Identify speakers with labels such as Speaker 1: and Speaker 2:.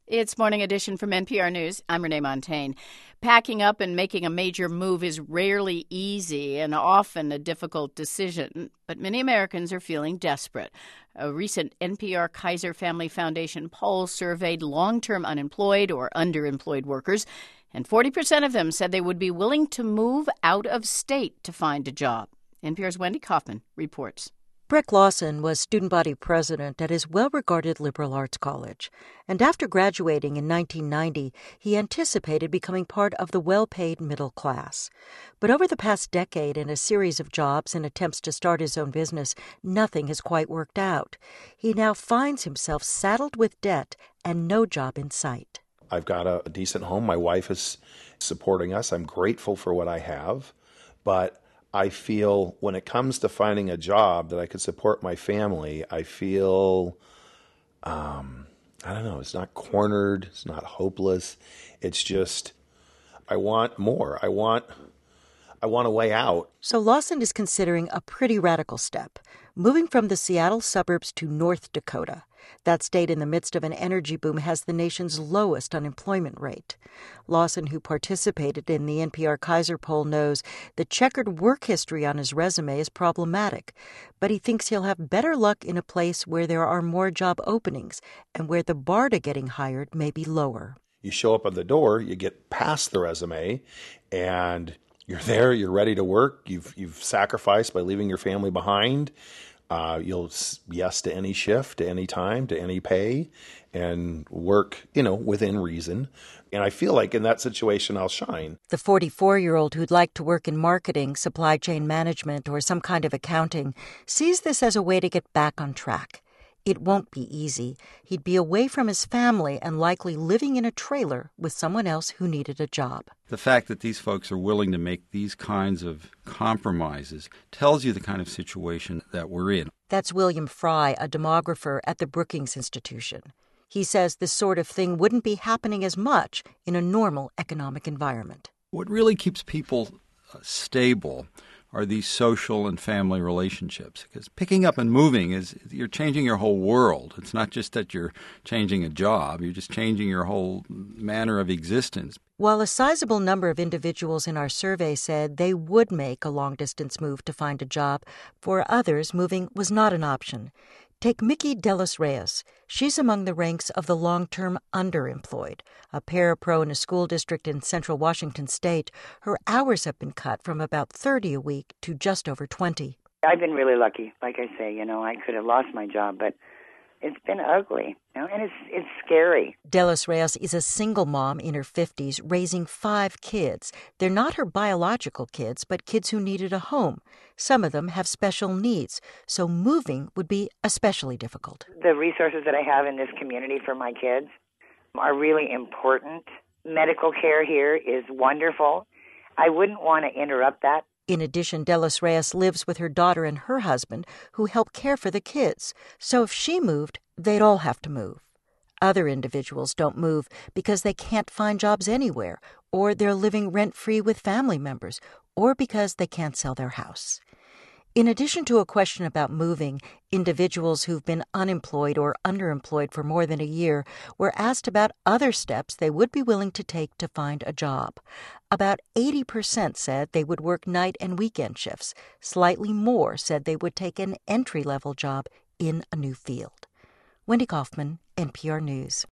Speaker 1: It's Morning Edition from NPR News. I'm Renee Montagne. Packing up and making a major move is rarely easy and often a difficult decision, but many Americans are feeling desperate. A recent NPR Kaiser Family Foundation poll surveyed long-term unemployed or underemployed workers, and 40% of them said they would be willing to move out of state to find a job. NPR's Wendy Kaufman reports.
Speaker 2: Breck Lawson was student body president at his well-regarded liberal arts college, and after graduating in 1990, he anticipated becoming part of the well-paid middle class. But over the past decade, in a series of jobs and attempts to start his own business, nothing has quite worked out. He now finds himself saddled with debt and no job in sight.
Speaker 3: I've got a decent home. My wife is supporting us. I'm grateful for what I have, but I feel when it comes to finding a job that I could support my family, I feel, I don't know, it's not cornered, it's not hopeless. It's just, I want more. I want a way out.
Speaker 2: So Lawson is considering a pretty radical step, moving from the Seattle suburbs to North Dakota. That state in the midst of an energy boom has the nation's lowest unemployment rate. Lawson, who participated in the NPR Kaiser poll, knows the checkered work history on his resume is problematic, but he thinks he'll have better luck in a place where there are more job openings and where the bar to getting hired may be lower.
Speaker 3: You show up at the door, you get past the resume, and you're there, you're ready to work. You've sacrificed by leaving your family behind. You'll yes to any shift, to any time, to any pay, and work, within reason. And I feel like in that situation, I'll shine.
Speaker 2: The 44-year-old who'd like to work in marketing, supply chain management, or some kind of accounting sees this as a way to get back on track. It won't be easy. He'd be away from his family and likely living in a trailer with someone else who needed a job.
Speaker 4: The fact that these folks are willing to make these kinds of compromises tells you the kind of situation that we're in.
Speaker 2: That's William Fry, a demographer at the Brookings Institution. He says this sort of thing wouldn't be happening as much in a normal economic environment.
Speaker 4: What really keeps people stable are these social and family relationships. Because picking up and moving you're changing your whole world. It's not just that you're changing a job, you're just changing your whole manner of existence.
Speaker 2: While a sizable number of individuals in our survey said they would make a long-distance move to find a job, for others, moving was not an option. Take Mickey Delos Reyes. She's among the ranks of the long-term underemployed. A parapro in a school district in central Washington state, her hours have been cut from about 30 a week to just over 20.
Speaker 5: I've been really lucky. Like I say, I could have lost my job, but it's been ugly, and it's scary.
Speaker 2: Delos Reyes is a single mom in her 50s raising 5 kids. They're not her biological kids, but kids who needed a home. Some of them have special needs, so moving would be especially difficult.
Speaker 5: The resources that I have in this community for my kids are really important. Medical care here is wonderful. I wouldn't want to interrupt that.
Speaker 2: In addition, Delos Reyes lives with her daughter and her husband, who help care for the kids. So if she moved, they'd all have to move. Other individuals don't move because they can't find jobs anywhere, or they're living rent-free with family members, or because they can't sell their house. In addition to a question about moving, individuals who've been unemployed or underemployed for more than a year were asked about other steps they would be willing to take to find a job. About 80% said they would work night and weekend shifts. Slightly more said they would take an entry-level job in a new field. Wendy Kaufman, NPR News.